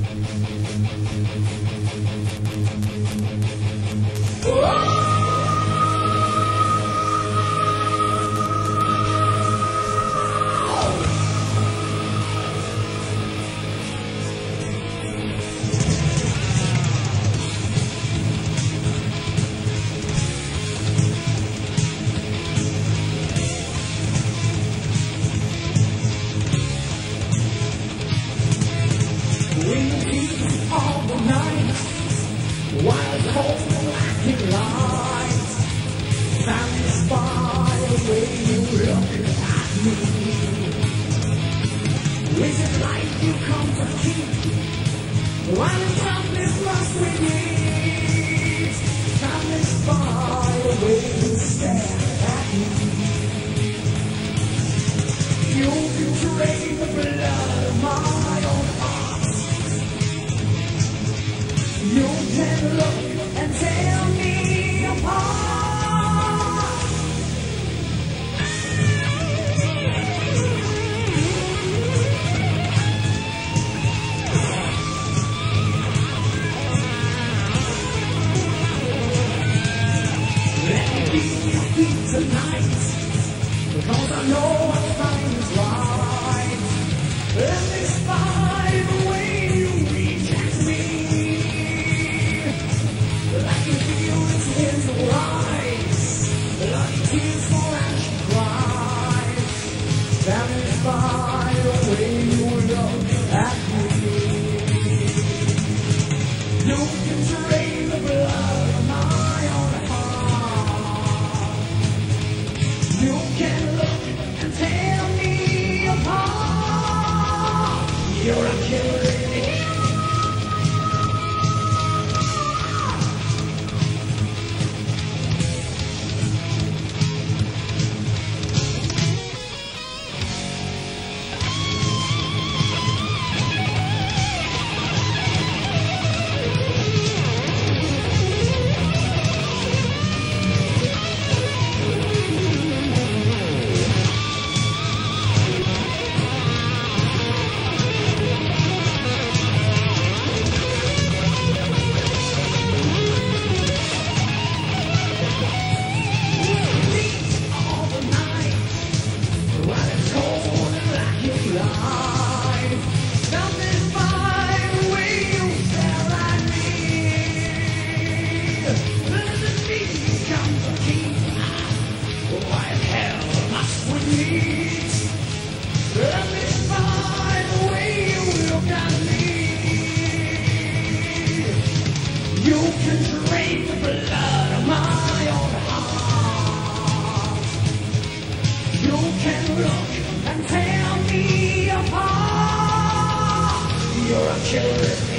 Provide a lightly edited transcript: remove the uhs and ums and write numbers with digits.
All the night, while cold blacking lights, satisfied the way you look at me. Is it like you come to keep, while the toughness must we need? Satisfied the way you stare at me. You can drain the blood of my own heart. You can look and tear me apart. Let me be your feet tonight, because I know what time is right. Let me spy the way you reject me. I can feel it in your eyes, like tears fall as she cries. Satisfied the way you look at me. You can drain the blood of my own heart. You can look and tear me apart. You're a killer. You can drain the blood of my own heart. You can look and tear me apart. You're a killer.